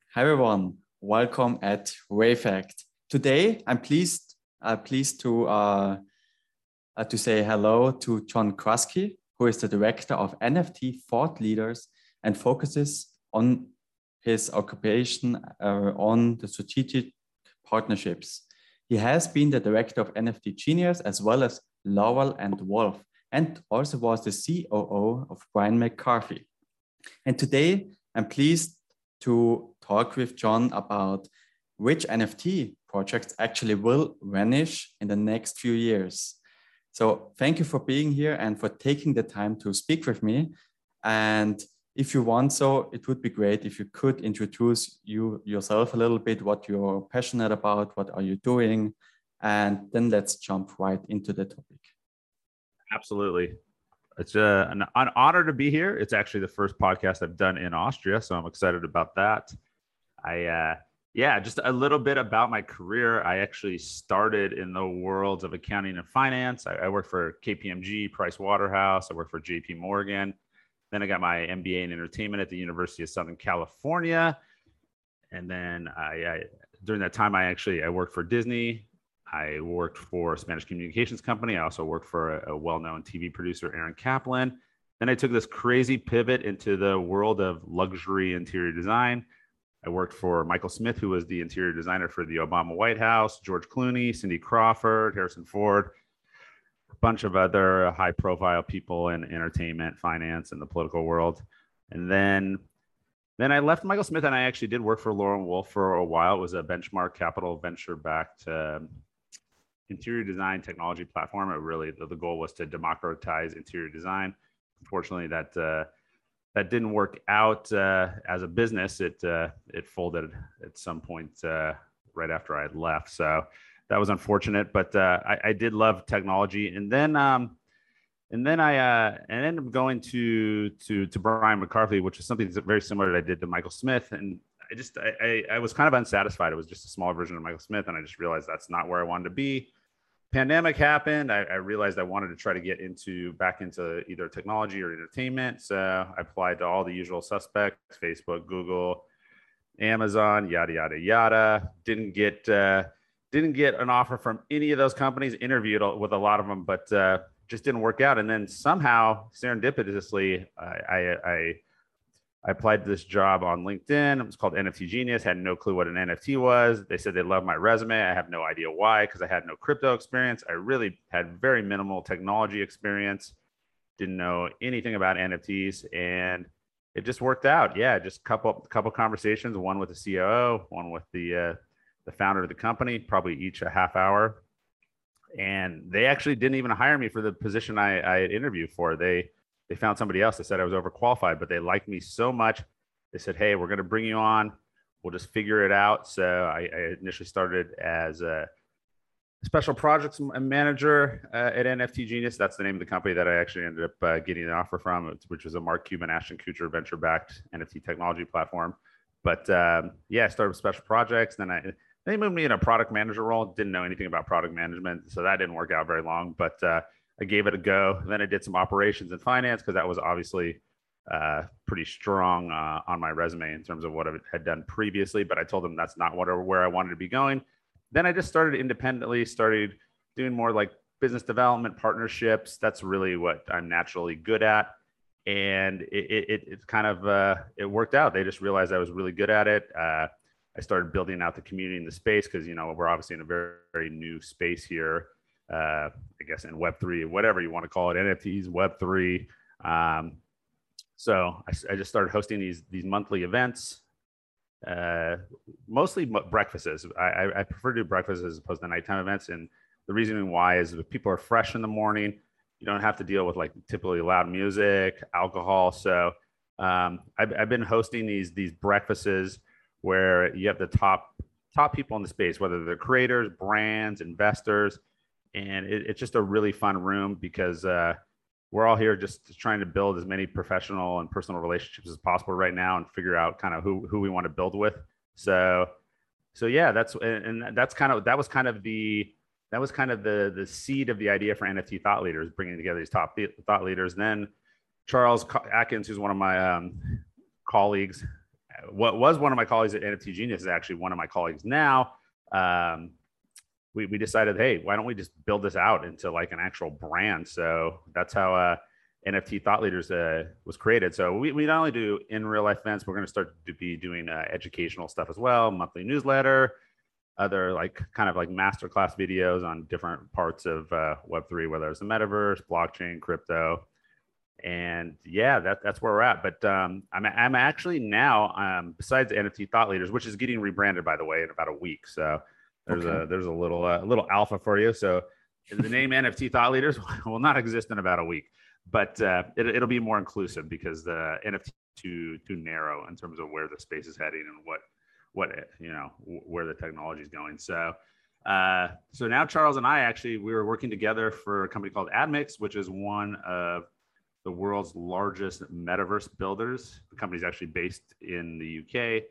Hi everyone, welcome at Wayfact. Today, I'm pleased to say hello to John Krusky, who is the director of NFT Thought Leaders and focuses on his occupation on the strategic partnerships. He has been the director of NFT Genius as well as Laurel and Wolf, and also was the COO of Brian McCarthy. And today, I'm pleased to talk with John about which NFT projects actually will vanish in the next few years. So thank you for being here and for taking the time to speak with me. And if you want so, it would be great if you could introduce yourself a little bit, what you're passionate about, what are you doing, and then let's jump right into the topic. Absolutely. It's an honor to be here. It's actually the first podcast I've done in Austria, so I'm excited about that. Just a little bit about my career. I actually started in the worlds of accounting and finance. I worked for KPMG, Price Waterhouse. I worked for JP Morgan. Then I got my MBA in entertainment at the University of Southern California. And then during that time, I worked for Disney. I worked for a Spanish communications company. I also worked for a well-known TV producer, Aaron Kaplan. Then I took this crazy pivot into the world of luxury interior design. I worked for Michael Smith, who was the interior designer for the Obama White House, George Clooney, Cindy Crawford, Harrison Ford, a bunch of other high-profile people in entertainment, finance, and the political world. And then I left Michael Smith, and I actually did work for Laurel and Wolf for a while. It was a Benchmark Capital venture-backed interior design technology platform. The goal was to democratize interior design. Unfortunately, that didn't work out as a business. It folded at some point right after I had left. So that was unfortunate, but I did love technology. And then I ended up going to Brian McCarthy, which is something that's very similar that I did to Michael Smith. And I was kind of unsatisfied. It was just a smaller version of Michael Smith, and I just realized that's not where I wanted to be. Pandemic happened. I realized I wanted to try to get back into either technology or entertainment. So I applied to all the usual suspects: Facebook, Google, Amazon, yada yada yada. Didn't get an offer from any of those companies. Interviewed with a lot of them, but just didn't work out. And then somehow, serendipitously, I applied to this job on LinkedIn. It was called NFT Genius. Had no clue what an NFT was. They said they loved my resume. I have no idea why, because I had no crypto experience. I really had very minimal technology experience. Didn't know anything about NFTs, and it just worked out. Yeah, just couple conversations. One with the COO, one with the founder of the company, probably each a half hour. And they actually didn't even hire me for the position I interviewed for. They found somebody else. They said I was overqualified, but they liked me so much. They said, hey, we're going to bring you on. We'll just figure it out. So I initially started as a special projects manager at NFT Genius. That's the name of the company that I actually ended up getting an offer from, which was a Mark Cuban, Ashton Kutcher venture-backed NFT technology platform. But I started with special projects. Then they moved me in a product manager role. Didn't know anything about product management, so that didn't work out very long. But I gave it a go. Then I did some operations and finance, because that was obviously pretty strong on my resume in terms of what I had done previously. But I told them that's not where I wanted to be going. Then I just started independently, started doing more like business development, partnerships. That's really what I'm naturally good at. And it kind of it worked out. They just realized I was really good at it. I started building out the community in the space, because we're obviously in a very, very new space here. I guess in Web3, whatever you want to call it, NFTs, Web3. So I just started hosting these monthly events, mostly breakfasts. I prefer to do breakfasts as opposed to nighttime events. And the reasoning why is if people are fresh in the morning, you don't have to deal with like typically loud music, alcohol. So I've been hosting these breakfasts where you have the top people in the space, whether they're creators, brands, investors. And it's just a really fun room, because we're all here just trying to build as many professional and personal relationships as possible right now, and figure out kind of who we want to build with. So yeah, that was kind of the seed of the idea for NFT Thought Leaders, bringing together these top thought leaders. And then Charles Atkins, who's one of my colleagues, what was one of my colleagues at NFT Genius is actually one of my colleagues now. We decided, hey, why don't we just build this out into like an actual brand? So that's how NFT Thought Leaders was created. So we not only do in real life events, we're going to start to be doing educational stuff as well, monthly newsletter, other like kind of like masterclass videos on different parts of Web3, whether it's the metaverse, blockchain, crypto. And yeah, that's where we're at. But I'm actually now, besides NFT Thought Leaders, which is getting rebranded, by the way, in about a week. So there's a little alpha for you. So the name NFT Thought Leaders will not exist in about a week, but it'll be more inclusive because the NFT too narrow in terms of where the space is heading and what where the technology is going. So so now Charles and I we were working together for a company called AdMix, which is one of the world's largest metaverse builders. The company's actually based in the UK,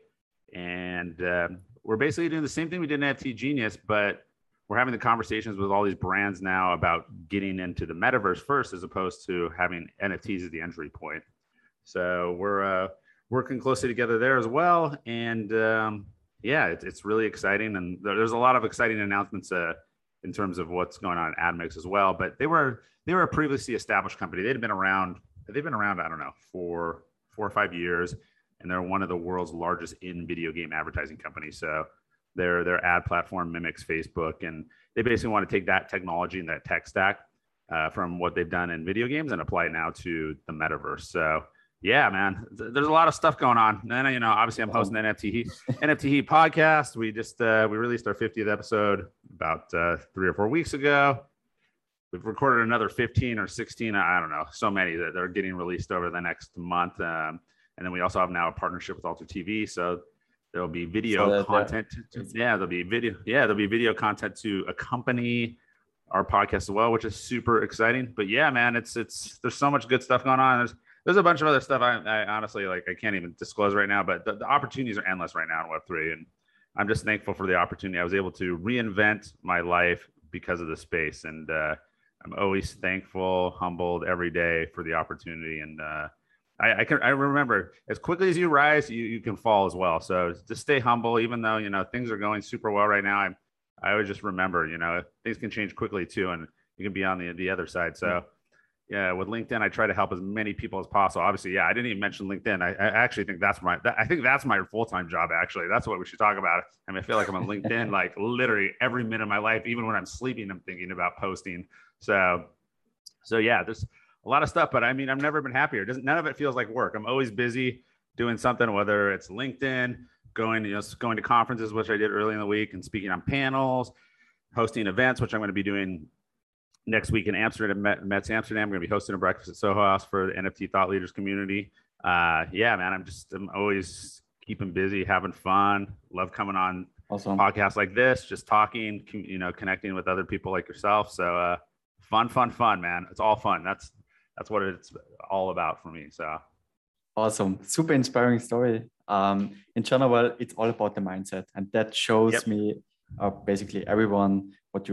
and we're basically doing the same thing we did in NFT Genius, but we're having the conversations with all these brands now about getting into the metaverse first, as opposed to having NFTs as the entry point. So we're working closely together there as well. And yeah, it's really exciting. And there's a lot of exciting announcements in terms of what's going on at AdMix as well. But they were a previously established company. They've been around, I don't know, for 4 or 5 years. And they're one of the world's largest in video game advertising companies. So their ad platform mimics Facebook, and they basically want to take that technology and that tech stack from what they've done in video games and apply it now to the metaverse. So yeah, man, there's a lot of stuff going on. And obviously I'm hosting the NFT Heat podcast. We just we released our 50th episode about 3 or 4 weeks ago. We've recorded another 15 or 16, I don't know, so many that are getting released over the next month. And then we also have now a partnership with Alter TV. So there'll be video content. There'll be video content to accompany our podcast as well, which is super exciting. But yeah, man, there's so much good stuff going on. There's a bunch of other stuff I honestly I can't even disclose right now, but the opportunities are endless right now in Web3. And I'm just thankful for the opportunity. I was able to reinvent my life because of the space. And I'm always thankful, humbled every day for the opportunity. And I remember, as quickly as you rise, you can fall as well. So just stay humble, even though, things are going super well right now. I always just remember, things can change quickly too, and you can be on the other side. So yeah, with LinkedIn, I try to help as many people as possible. Obviously, yeah, I didn't even mention LinkedIn. I actually think that's my full-time job. Actually, that's what we should talk about. I mean, I feel like I'm on LinkedIn like literally every minute of my life. Even when I'm sleeping, I'm thinking about posting. So yeah, there's a lot of stuff, but I mean, I've never been happier. None of it feels like work. I'm always busy doing something, whether it's LinkedIn, going to conferences, which I did early in the week, and speaking on panels, hosting events, which I'm going to be doing next week in Amsterdam, Mets Amsterdam. I'm going to be hosting a breakfast at Soho House for the NFT Thought Leaders community. Yeah, man, I'm always keeping busy, having fun. Love coming on podcasts like this, just talking, connecting with other people like yourself. So fun, man. It's all fun. That's what it's all about for me. So awesome. Super inspiring story. In general, it's all about the mindset, and that shows me basically everyone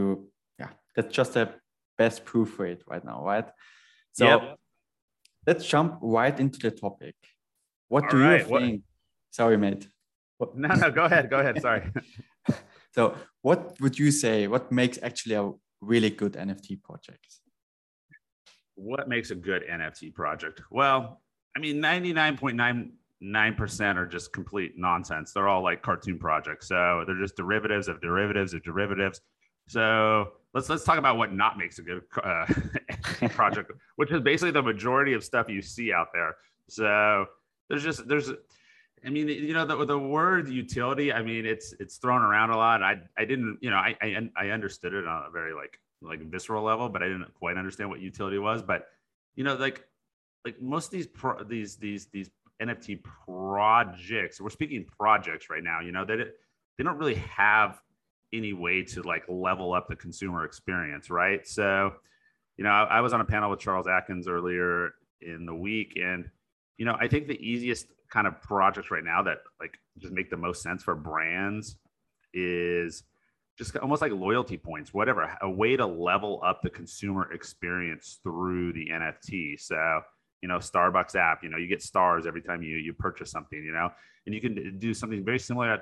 that's just a best proof for it right now, right? So let's jump right into the topic. What do you think? Sorry, mate. No, go ahead. Sorry. So what would you say, what makes actually a really good NFT project? What makes a good NFT project? Well, I mean, 99.99% are just complete nonsense. They're all like cartoon projects. So they're just derivatives of derivatives of derivatives. So let's talk about what not makes a good project, which is basically the majority of stuff you see out there. So I mean, the word utility, I mean, it's thrown around a lot. I didn't, I understood it on a very like visceral level, but I didn't quite understand what utility was. But, like most of these NFT projects, we're speaking projects right now, they don't really have any way to like level up the consumer experience, right? So, I was on a panel with Charles Atkins earlier in the week, and I think the easiest kind of projects right now that like just make the most sense for brands is just almost like loyalty points, whatever, a way to level up the consumer experience through the NFT. So, Starbucks app, you get stars every time you purchase something, and you can do something very similar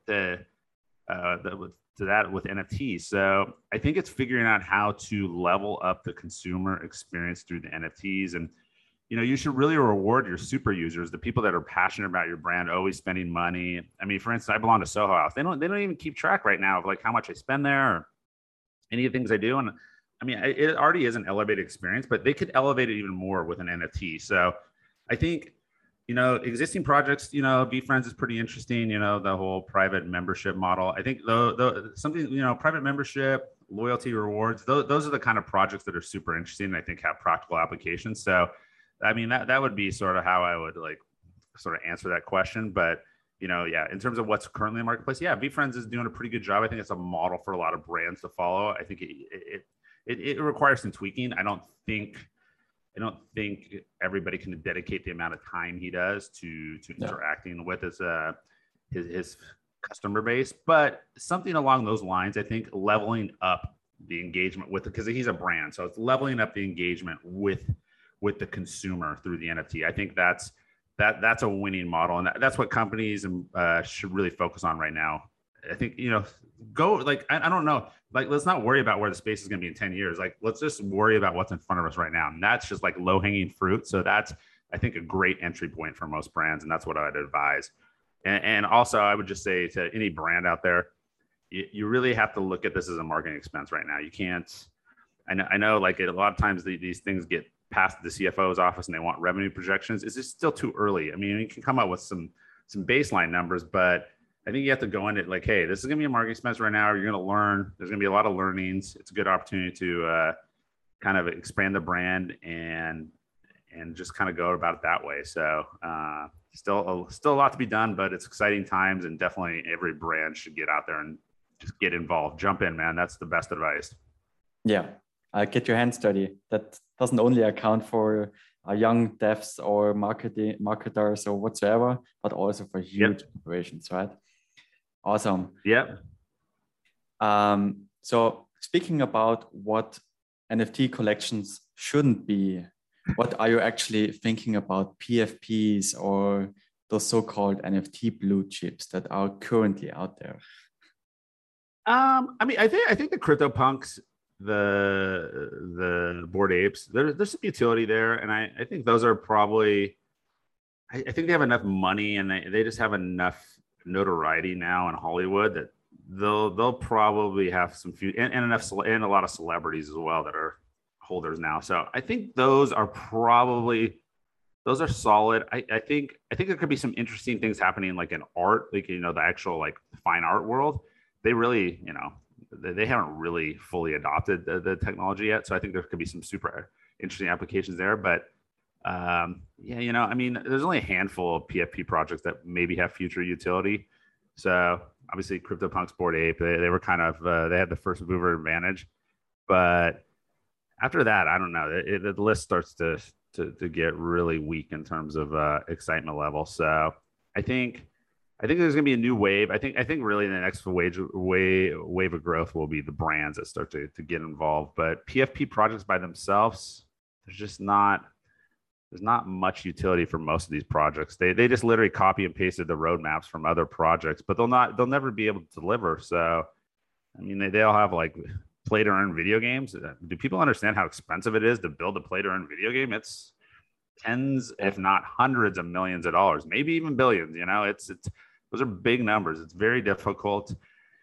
to that with NFTs. So I think it's figuring out how to level up the consumer experience through the NFTs. And, you should really reward your super users, the people that are passionate about your brand, always spending money. I mean, for instance, I belong to Soho House. They don't even keep track right now of like how much I spend there or any of the ththings I do. And I mean, it already is an elevated experience, but they could elevate it even more with an NFT. So I think, existing projects, VeeFriends is pretty interesting, the whole private membership model. I think something, private membership, loyalty rewards, those are the kind of projects that are super interesting and I think have practical applications. So, I mean, that would be sort of how I would like sort of answer that question. But, yeah, in terms of what's currently in the marketplace, yeah, VeeFriends is doing a pretty good job. I think it's a model for a lot of brands to follow. I think it requires some tweaking. I don't think everybody can dedicate the amount of time he does to interacting with his customer base, but something along those lines. I think leveling up the engagement with it, because he's a brand, so it's leveling up the engagement with the consumer through the NFT. I think that's a winning model, and that's what companies should really focus on right now. I think, go like, I don't know, like, let's not worry about where the space is going to be in 10 years. Like, let's just worry about what's in front of us right now. And that's just like low hanging fruit. So that's, I think, a great entry point for most brands. And that's what I'd advise. And also I would just say to any brand out there, you really have to look at this as a marketing expense right now. You can't, I know like a lot of times these things get past the CFO's office and they want revenue projections. It's just still too early. I mean, you can come up with some baseline numbers, but I think you have to go in it like, hey, this is going to be a marketing expense right now. You're going to learn. There's going to be a lot of learnings. It's a good opportunity to kind of expand the brand and just kind of go about it that way. So still a lot to be done, but it's exciting times, and definitely every brand should get out there and just get involved. Jump in, man. That's the best advice. Yeah, get your hands dirty. That doesn't only account for young devs or marketers or whatsoever, but also for huge operations, right? Awesome. Yeah. So speaking about what NFT collections shouldn't be, what are you actually thinking about PFPs or those so-called NFT blue chips that are currently out there? I mean, I think the CryptoPunks, the Bored Apes, there's some utility there, and I think those are probably, I think they have enough money and they just have enough notoriety now in Hollywood that they'll probably have some few and a lot of celebrities as well that are holders now. So I think those are solid. I think there could be some interesting things happening like in art, like the actual like fine art world. They really, they haven't really fully adopted the technology yet. So I think there could be some super interesting applications there. But I mean, there's only a handful of PFP projects that maybe have future utility. So obviously CryptoPunks, Bored Ape, they were kind of, they had the first mover advantage. But after that, I don't know, the list starts to get really weak in terms of excitement level. So I think there's going to be a new wave. I think really the next wave of growth will be the brands that start to get involved. But PFP projects by themselves, there's not much utility for most of these projects. They just literally copy and pasted the roadmaps from other projects, but they'll never be able to deliver. So, I mean, they all have like play to earn video games. Do people understand how expensive it is to build a play to earn video game? It's tens, if not hundreds of millions of dollars, maybe even billions. It's those are big numbers. It's very difficult.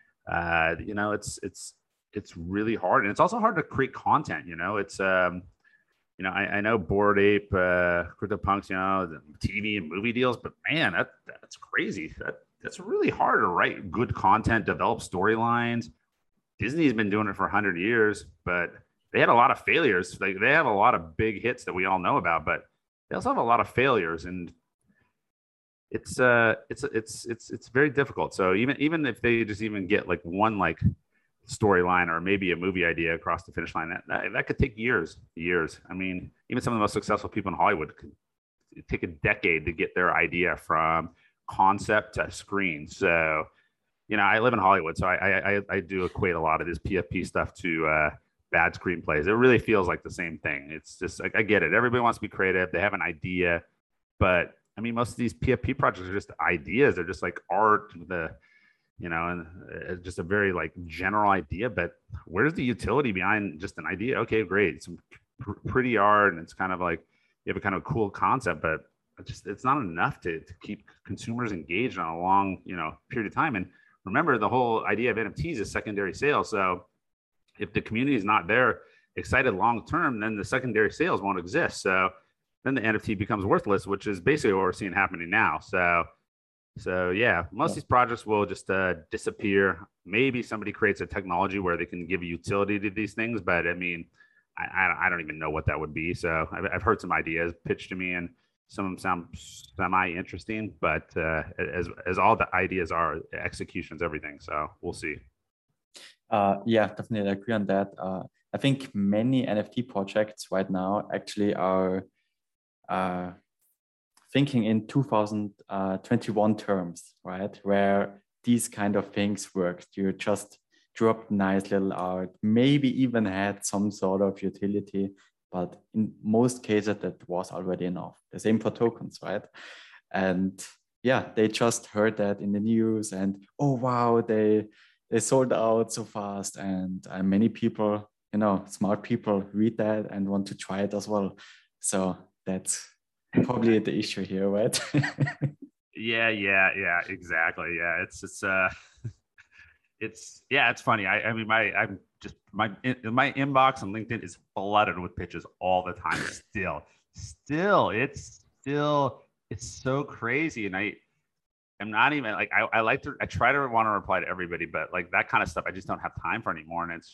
It's really hard, and it's also hard to create content. It's I know Bored Ape, CryptoPunks, TV and movie deals, but man, that's crazy. That's really hard to write good content, develop storylines. Disney's been doing it for 100 years, but they had a lot of failures. Like they have a lot of big hits that we all know about, but they also have a lot of failures, and it's very difficult. So even if they just even get like one like storyline or maybe a movie idea across the finish line, that could take years. I mean, even some of the most successful people in Hollywood could take a decade to get their idea from concept to screen. So I live in Hollywood, so I do equate a lot of this PFP stuff to bad screenplays. It really feels like the same thing. It's just like, I get it. Everybody wants to be creative. They have an idea, but I mean, most of these PFP projects are just ideas. They're just like art, and it's just a very like general idea, but where's the utility behind just an idea? Okay, great. Some pretty art. And it's kind of like, you have a kind of cool concept, but it's not enough to keep consumers engaged on a long, period of time. And remember, the whole idea of NFTs is secondary sales. So if the community is not there excited long term, then the secondary sales won't exist. So then the NFT becomes worthless, which is basically what we're seeing happening now. So yeah, most of these projects will just disappear. Maybe somebody creates a technology where they can give utility to these things, but I mean, I don't even know what that would be. So I've heard some ideas pitched to me, and some of them sound semi-interesting, but as all the ideas are, execution's everything. So we'll see. Yeah, definitely agree on that. I think many NFT projects right now actually are thinking in 2021 terms, right? Where these kind of things worked. You just dropped nice little art, maybe even had some sort of utility, but in most cases that was already enough. The same for tokens, right? And yeah, they just heard that in the news and, oh, wow, they sold out so fast. And many people, smart people read that and want to try it as well. So that's probably the issue here, right? Yeah, exactly. Yeah, it's funny. I mean, my inbox on LinkedIn is flooded with pitches all the time. It's so crazy. And I'm not even like, I try to want to reply to everybody, but like that kind of stuff, I just don't have time for anymore. And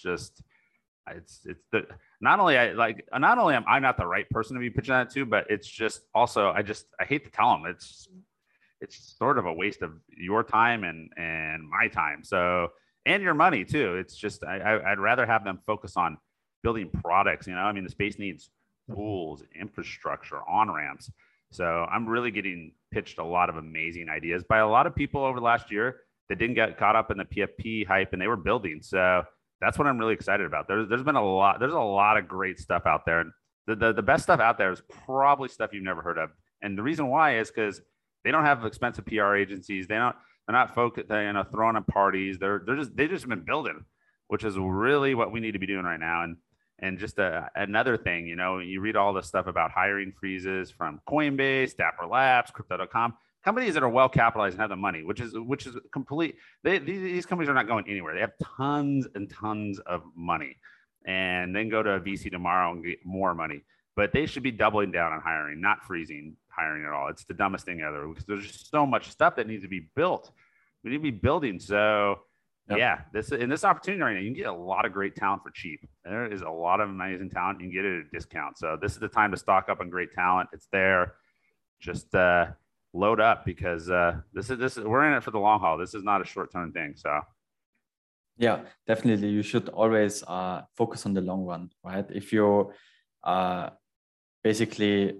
not only am I not the right person to be pitching that to, but it's just also, I hate to tell them it's sort of a waste of your time and my time. So, and your money too. It's just, I'd rather have them focus on building products. I mean, the space needs tools, infrastructure, on-ramps. So I'm really getting pitched a lot of amazing ideas by a lot of people over the last year that didn't get caught up in the PFP hype, and they were building. So that's what I'm really excited about. There's a lot of great stuff out there. And the best stuff out there is probably stuff you've never heard of. And the reason why is because they don't have expensive PR agencies. They're not focused, throwing up parties. They just been building, which is really what we need to be doing right now. And just another thing, you read all the stuff about hiring freezes from Coinbase, Dapper Labs, Crypto.com, companies that are well capitalized and have the money, which is complete. These companies are not going anywhere. They have tons and tons of money, and then go to a VC tomorrow and get more money. But they should be doubling down on hiring, not freezing hiring at all. It's the dumbest thing ever, because there's just so much stuff that needs to be built. We need to be building. So yeah, this opportunity right now, you can get a lot of great talent for cheap. There is a lot of amazing talent. You can get it at a discount. So this is the time to stock up on great talent. It's there. Just load up, because this is we're in it for the long haul. This is not a short-term thing. So yeah, definitely you should always focus on the long run, right? If you basically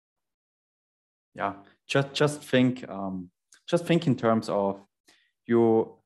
just think in terms of you.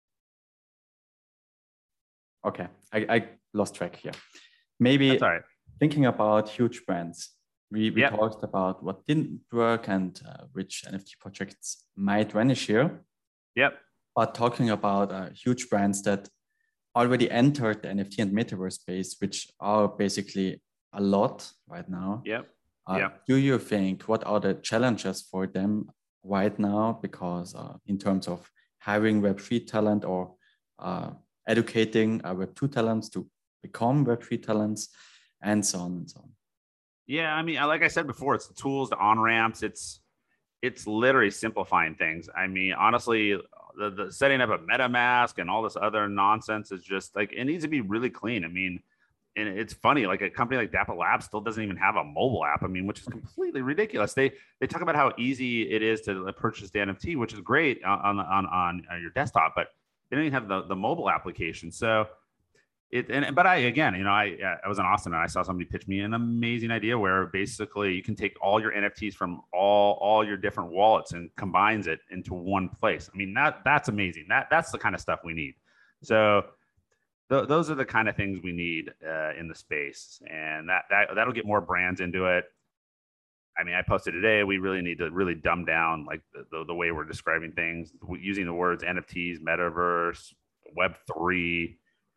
Okay, I lost track here. Maybe that's all right. Thinking about huge brands. We talked about what didn't work and which NFT projects might vanish here. Yep. But talking about huge brands that already entered the NFT and metaverse space, which are basically a lot right now. Yep. Do you think, what are the challenges for them right now? Because in terms of hiring Web3 talent or educating Web2 talents to become Web3 talents, and so on and so on. Yeah, I mean, like I said before, it's the tools, the on-ramps. It's literally simplifying things. I mean, honestly, the setting up a MetaMask and all this other nonsense is just like, it needs to be really clean. I mean, and it's funny, like a company like Dapper Labs still doesn't even have a mobile app. I mean, which is completely ridiculous. They talk about how easy it is to purchase the NFT, which is great on your desktop, but they don't even have the mobile application. So but I was in Austin and I saw somebody pitch me an amazing idea where basically you can take all your NFTs from all your different wallets and combines it into one place. I mean, that's amazing. That's the kind of stuff we need. So those are the kind of things we need in the space, and that'll get more brands into it. I mean, I posted today, we really need to really dumb down like the way we're describing things, using the words NFTs, metaverse, Web3.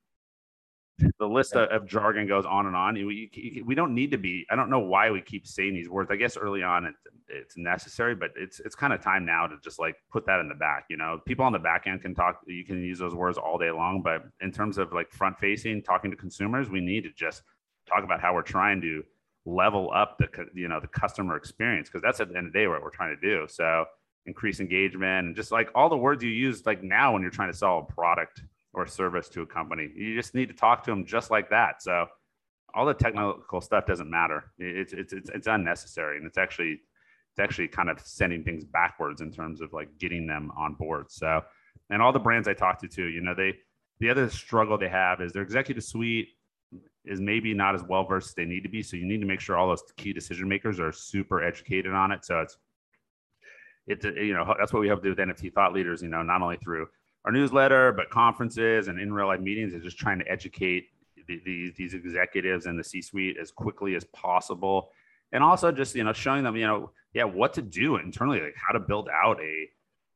The list of jargon goes on and on. We don't need to be, I don't know why we keep saying these words. I guess early on it's necessary, but it's kind of time now to just like put that in the back. You know, people on the back end can talk, you can use those words all day long, but in terms of like front facing, talking to consumers, we need to just talk about how we're trying to level up the customer experience, because that's at the end of the day what we're trying to do. So increase engagement and just like all the words you use like now when you're trying to sell a product or service to a company, you just need to talk to them just like that. So all the technical stuff doesn't matter. It's unnecessary, and it's actually kind of sending things backwards in terms of like getting them on board. So, and all the brands I talked to too, you know, the other struggle they have is their executive suite is maybe not as well versed as they need to be. So you need to make sure all those key decision makers are super educated on it. So it's you know, that's what we have to do with NFT thought leaders, you know, not only through our newsletter, but conferences and in real life meetings, is just trying to educate these executives and the C-suite as quickly as possible. And also just, you know, showing them, you know, what to do internally, like how to build out a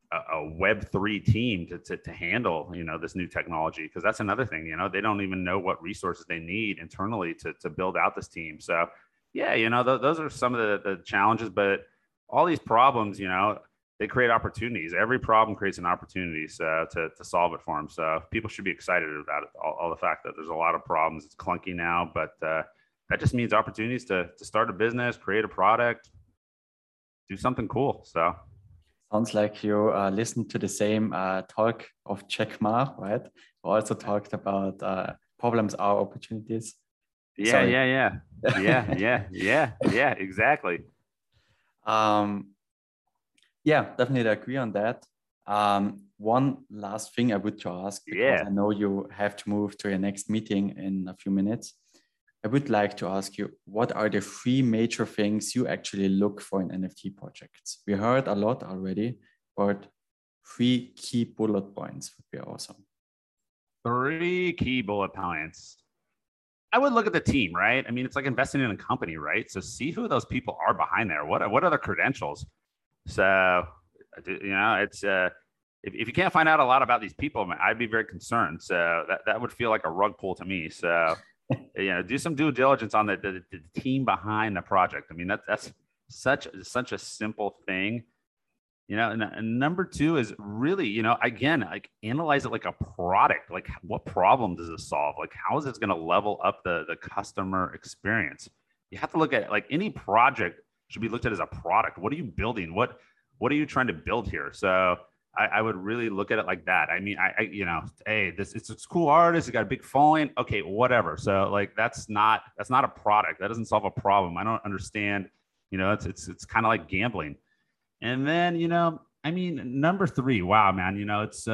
Web3 team to handle, you know, this new technology. Because that's another thing, you know, they don't even know what resources they need internally to build out this team. So yeah, you know, those are some of the challenges, but all these problems, you know, they create opportunities. Every problem creates an opportunity to solve it for them. So people should be excited about it. All the fact that there's a lot of problems. It's clunky now, but that just means opportunities to start a business, create a product, do something cool. So sounds like you listened to the same talk of Jack Ma, right? Who also talked about problems are opportunities. Yeah, exactly. Yeah, definitely agree on that. One last thing I would to ask, because I know you have to move to your next meeting in a few minutes. I would like to ask you, what are the 3 major things you actually look for in NFT projects? We heard a lot already, but 3 key bullet points would be awesome. 3 key bullet points. I would look at the team, right? I mean, it's like investing in a company, right? So see who those people are behind there. What are their credentials? So, you know, it's if you can't find out a lot about these people, I'd be very concerned. So that would feel like a rug pull to me. So, you know, do some due diligence on the team behind the project. I mean, that's such a simple thing, you know. And number 2 is really, you know, again, like analyze it like a product. Like, what problem does it solve? Like, how is this going to level up the customer experience? You have to look at, like, any project should be looked at as a product. What are you building? What are you trying to build here? So I would really look at it like that. I mean, I you know, hey, it's a cool artist. It got a big following. Okay, whatever. So like, that's not a product. That doesn't solve a problem. I don't understand. You know, it's kind of like gambling. And then, you know, I mean, number 3. Wow, man. You know, it's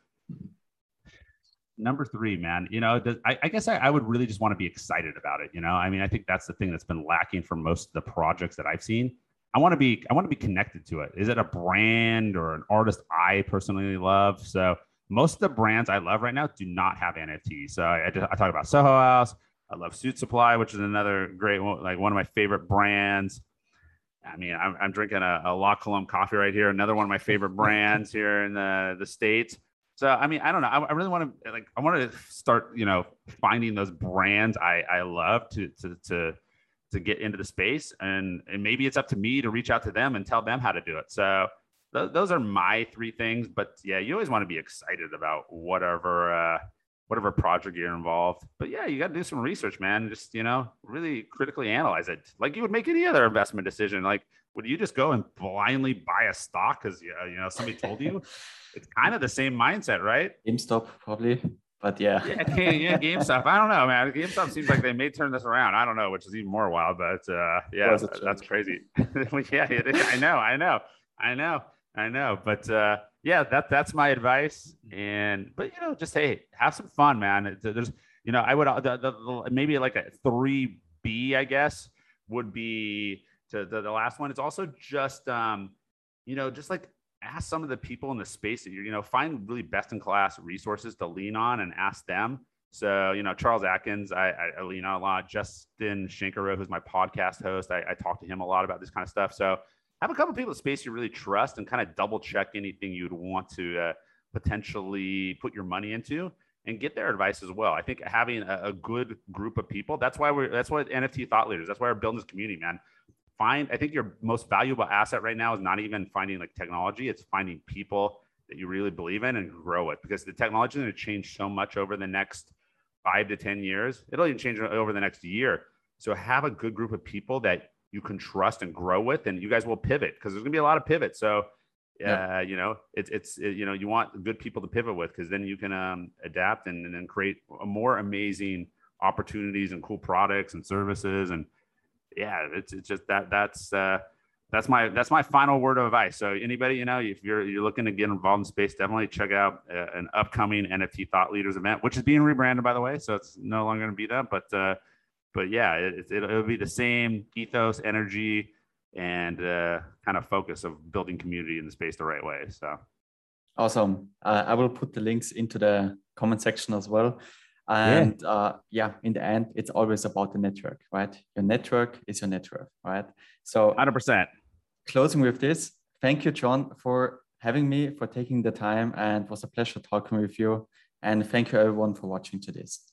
number 3, man. You know, I guess I would really just want to be excited about it. You know, I mean, I think that's the thing that's been lacking for most of the projects that I've seen. I want to be connected to it. Is it a brand or an artist I personally love? So most of the brands I love right now do not have NFTs. So I talk about Soho House. I love Suit Supply, which is another great one, like one of my favorite brands. I mean, I'm drinking a La Colombe coffee right here, another one of my favorite brands here in the States. So, I mean, I don't know. I really want to, like, I want to start, you know, finding those brands I love to get into the space, and maybe it's up to me to reach out to them and tell them how to do it. So those are my 3 things. But yeah, you always want to be excited about whatever project you're involved. But yeah, you got to do some research, man. Just, you know, really critically analyze it, like you would make any other investment decision. Like, would you just go and blindly buy a stock because you know somebody told you? It's kind of the same mindset, right? GameStop, probably. But yeah, GameStop. I don't know, man. GameStop seems like they may turn this around. I don't know, which is even more wild. But yeah, that's crazy. Yeah, it is. I know. But yeah, that's my advice. But you know, just hey, have some fun, man. There's, you know, I would maybe like a 3B, I guess, would be to the last one. It's also just you know, just like ask some of the people in the space that you know, find really best in class resources to lean on and ask them. So, Charles Atkins, I lean on a lot. Justin Shinkaroo, who's my podcast host, I talk to him a lot about this kind of stuff. So have a couple of people in space you really trust and kind of double check anything you'd want to potentially put your money into and get their advice as well. I think having a good group of people, that's why NFT thought leaders, that's why we're building this community, man. I think your most valuable asset right now is not even finding like technology. It's finding people that you really believe in and grow it, because the technology is going to change so much over the next 5 to 10 years. It'll even change over the next year. So have a good group of people that you can trust and grow with, and you guys will pivot, because there's gonna be a lot of pivots. So, you want good people to pivot with, because then you can adapt and then create a more amazing opportunities and cool products and services. And yeah, it's just that's my final word of advice. So anybody, if you're looking to get involved in space, definitely check out an upcoming NFT Thought Leaders event, which is being rebranded, by the way. So it's no longer going to be that, but yeah, it'll be the same ethos, energy, and kind of focus of building community in the space the right way. So awesome. I will put the links into the comment section as well. And in the end, it's always about the network, right? Your network is your network, right? So 100%. Closing with this, thank you, John, for having me, for taking the time, and it was a pleasure talking with you. And thank you everyone for watching to this.